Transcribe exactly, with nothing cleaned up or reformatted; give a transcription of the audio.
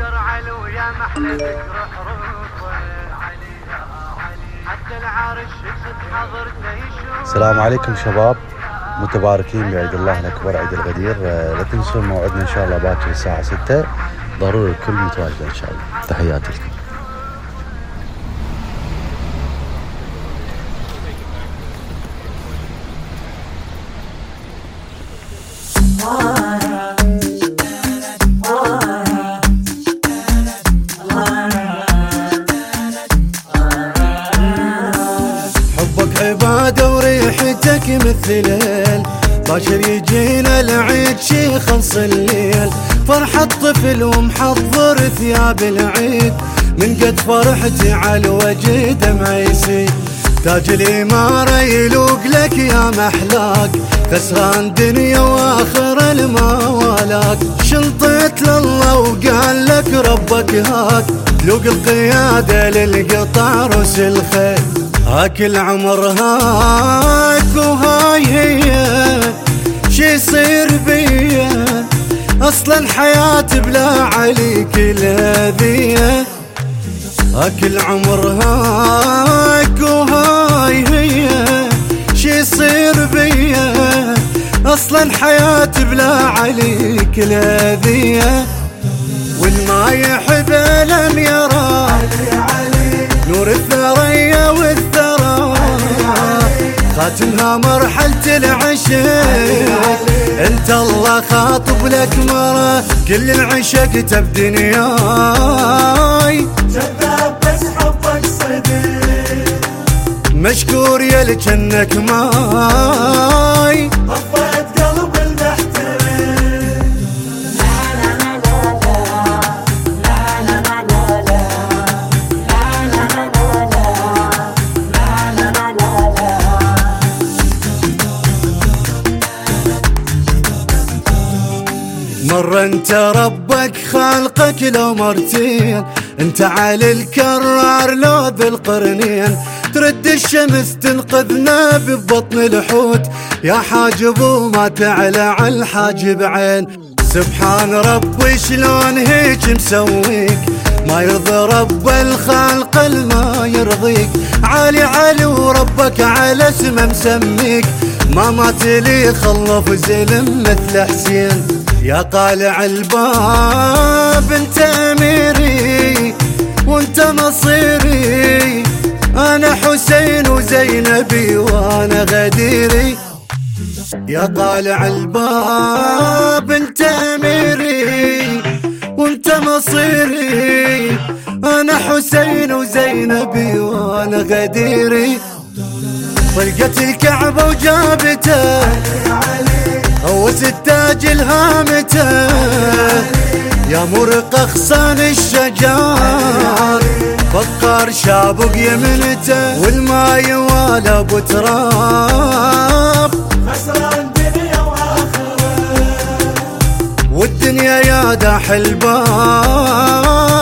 علو يا محلى ذكر حروفه علي يا علي حتى العرش يقصد حضرته يشوف. السلام عليكم شباب، متباركين بعيد الله الأكبر عيد الغدير. لا تنسون موعدنا إن شاء الله باكر الساعة ستة، ضروري الكل متواجد إن شاء الله. تحياتي لكم. حبك عبادة وريحتك مثلين، باشر يجينا العيد شي خلص الليل. فرحة طفل ومحضر ثياب العيد، من قد فرحتي على الوجه دمع يسيل. تاج الإمارة يلوق لك يا محلاك، خسران دنيا واخر الموالاك. شنطيت لله وقال لك ربك هاك، تلوق القيادة للقطع روس الخيل. هاك العمر هاك وهاي هي شي يصير بيا، اصلا حياتي بلا عليك الهدية. هاك العمر هاك وهاي هي شي يصير بيا، اصلا حياتي بلا عليك الهدية. والما يحب لم يرى نور الثريا والثرى، خاتمها مرحلة العشق. انت الله خاطب لك مرة، كل العشق بدنياي. جذاب بس حبك صدق، مشكور يا لجنك ماي. طفيت قلب المحترم. مرة انت ربك خالقك لو مرتين، انت علي الكرار لو ذي القرنين. ترد الشمس تنقذنا ببطن الحوت، يا حاجب وما تعلى على الحاجب عين. سبحان ربي شلون هيك مسويك، ما يرضى رب الخالق الما يرضيك. عالي علي وربك على اسمه مسميك، ما مات لي خلف زلم مثل حسين. يا طالع الباب انت اميري وانت مصيري، انا حسين وزينبي وانا غديري. يا طالع الباب انت اميري وانت مصيري، انا حسين وزينبي وانا غديري. طلقت الكعبة وجابته هوس التاج الهامته، يا مرق اغصان الشجار فقار شابق يمنته. والما يوالى ابو تراب، خسران دنيا واخره، والدنيا يا داح الباب.